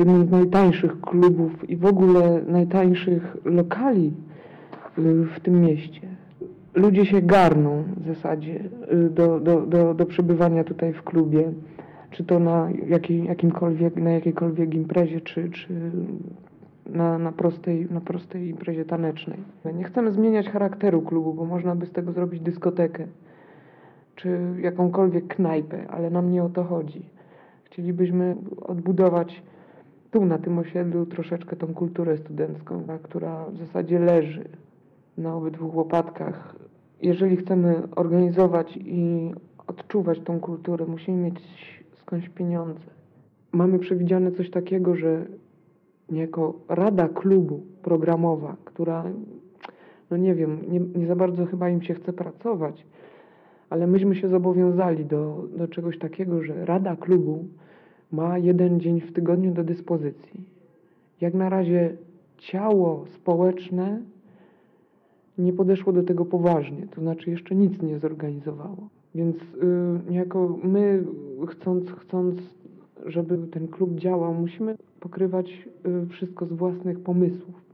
jednym z najtańszych klubów i w ogóle najtańszych lokali w tym mieście. Ludzie się garną w zasadzie do przebywania tutaj w klubie, czy to na jakiejkolwiek imprezie, czy na prostej imprezie tanecznej. Nie chcemy zmieniać charakteru klubu, bo można by z tego zrobić dyskotekę, czy jakąkolwiek knajpę, ale nam nie o to chodzi. Chcielibyśmy odbudować tu na tym osiedlu troszeczkę tą kulturę studencką, która w zasadzie leży na obydwu łopatkach. Jeżeli chcemy organizować i odczuwać tą kulturę, musimy mieć skądś pieniądze. Mamy przewidziane coś takiego, że niejako rada klubu programowa, która, no nie wiem, nie za bardzo chyba im się chce pracować, ale myśmy się zobowiązali do czegoś takiego, że rada klubu ma 1 dzień w tygodniu do dyspozycji. Jak na razie ciało społeczne nie podeszło do tego poważnie, to znaczy jeszcze nic nie zorganizowało. Więc niejako my, chcąc, żeby ten klub działał, musimy pokrywać wszystko z własnych pomysłów.